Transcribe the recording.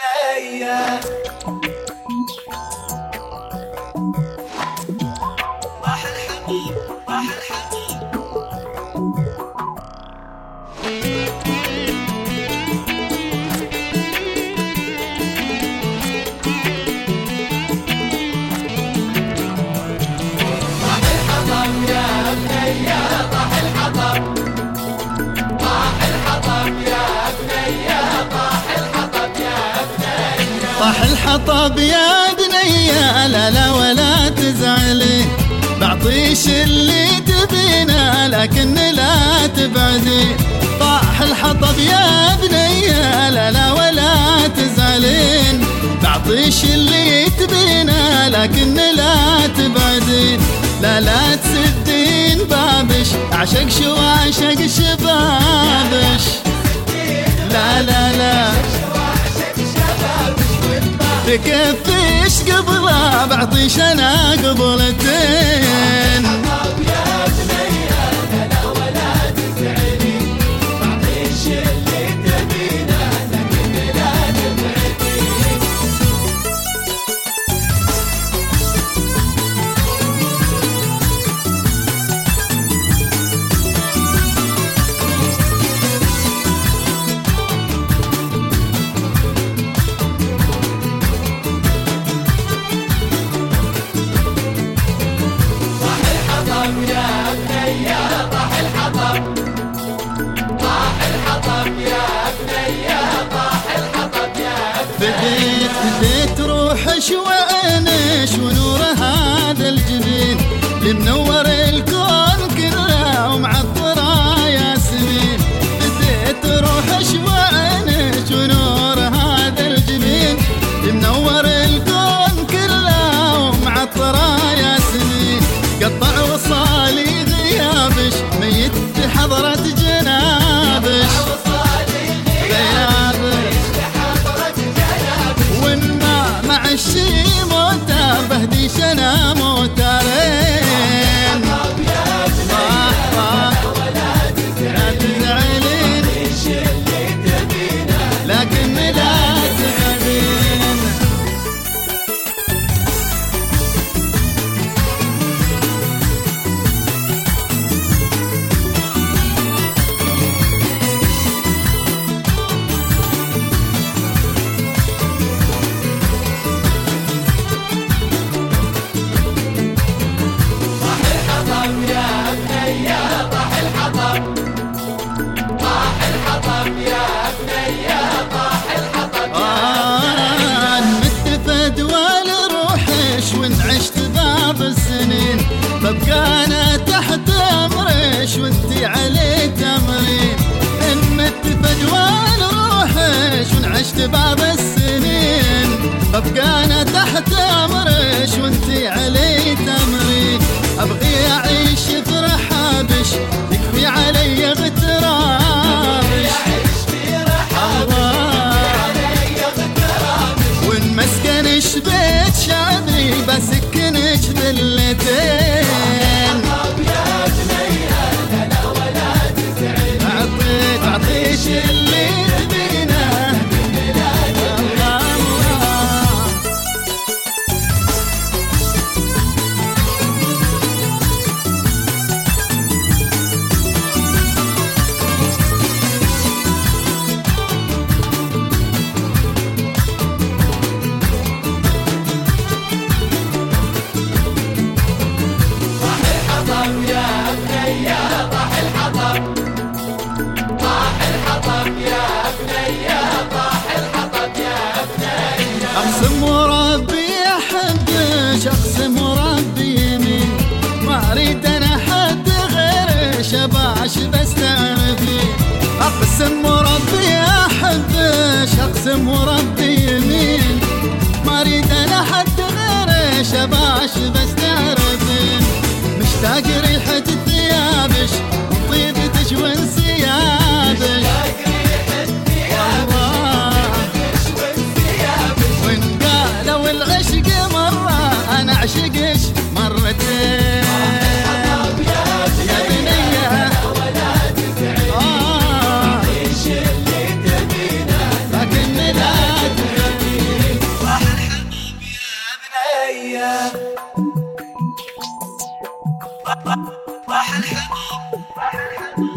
بنية راح الحبيب راح الحبيب راح الحطب يا بنية راح الحطب راح الحطب يا بنية راح الحطب يا بنية طاح الحطب يا بنية لا لا ولا تزعلي بعطيش اللي تبينه لكن لا تبعدي طاح الحطب يا بنية لا لا ولا تزعلين بعطيش اللي تبينه لكن لا تبعدين لا لا تسدين بابش اعشق شو اعشق شبابش لا لا لا تكفيش قبله بعطيش انا قبلتين يا بنية لا ولا تزعلي بعطيش اللي تبينه لكن لا تبعدي يا بنية طاح الحطب طاح الحطب يا بنية طاح الحطب يا بنية بديت روحش وعينش ونور هذا الجبين لمنور الكون كله ومعطره ياسمين بديت روحش وعينش ونور هذا الجبين لمنور الكون كله ومعطره ياسمين قطع وصالي غيابش ميت بحضرة جنابش غيابش وإن ما مع الشي موته بهديش أنا موتارين لا تزعلين لكن لا تزعلين ببقى انا تحت امرش وانتي علي تمرين ان مت فجوال روحش ونعشت بعض السنين ببقى انا تحت امرش وانتي علي تمرين ابغي اعيش في رحابش يكفي علي اغترابش وان مسكنش بيت شعبي بسكنش ذلتين بعطيش اللي تبينه اقسم وربي احبش اقسم وربي يمين ما اريد انا حد غيرش اباش بس تعرفي اقسم وربي احبش اقسم وربي يمين ما اريد انا حد غيرش اباش بس تعرفين مشتاق ريحة ثيابش وطيبتش وانسيابش العشق مرة أنا أعشقش مرتين يا بنية ولا تزعلي لكن لا تزعلي بنيه طاح الحطب